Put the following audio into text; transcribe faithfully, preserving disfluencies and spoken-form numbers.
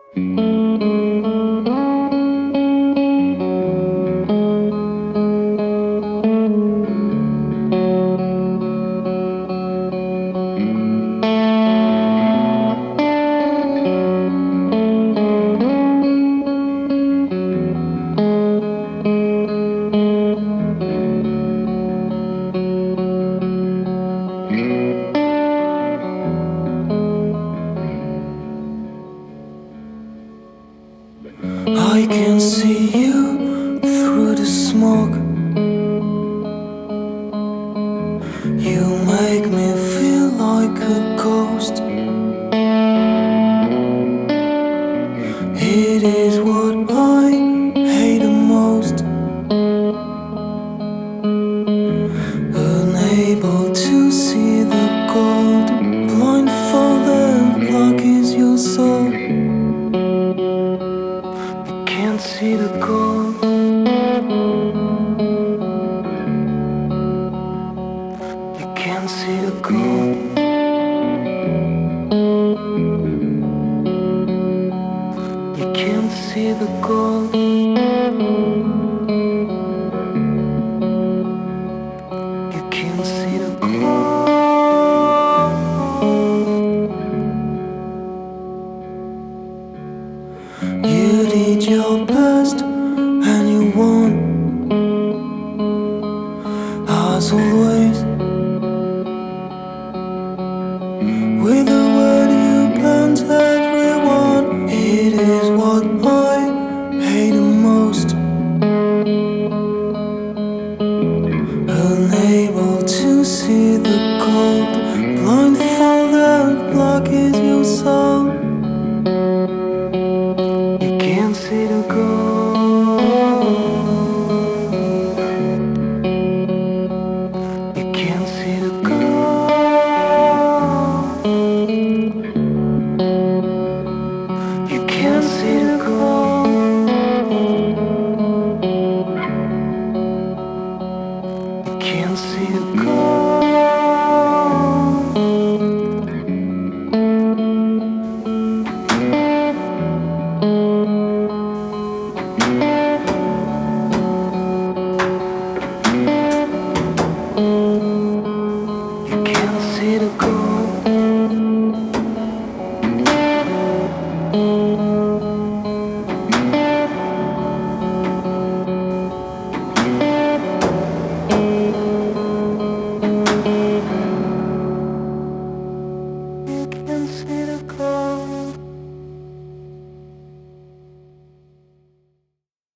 I can see you through the smoke. You make me feel like a ghost. It is what I hate the most. Unable to see the gold, blindfolded like is your soul. Can't see the gold. You can't see the gold. You can't see the gold. You can't see the gold. You did your best and you won. As always, with a